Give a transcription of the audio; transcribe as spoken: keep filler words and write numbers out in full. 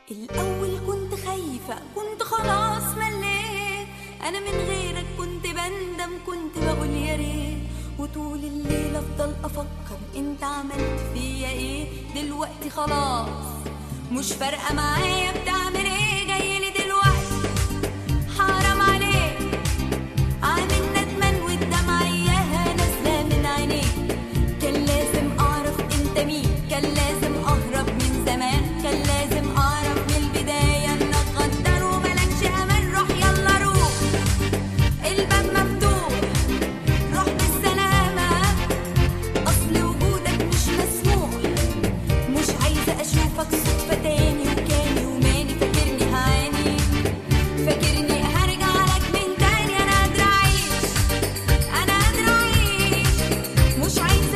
الأول كنت خايفة، كنت خلاص مليت، أنا من غيرك كنت بندم، كنت بقول يا ريت، وطول الليل أفضل أفكر أنت عملت فيا إيه. دلوقتي خلاص مش فارقة معايا بتعمل إيه، جايلي دلوقتي حرام عليك، عامل ندمان والدمعة إياها نازلة من عينيك. كان لازم أعرف أنت مين، كان لازم أهرب من زمان، كان لازم أعرف من البداية إنك غدار وملكش أمان. روح يلا روح، الباب مفتوح، روح بالسلامة، أصل وجودك مش مسموح. مش عايزة أشوفك صدفة تاني وكاني وماني، فاكرني هعاني، فاكرني هرجع لك من تاني. أنا قادرة أعيش، أنا قادرة أعيش، مش عايزة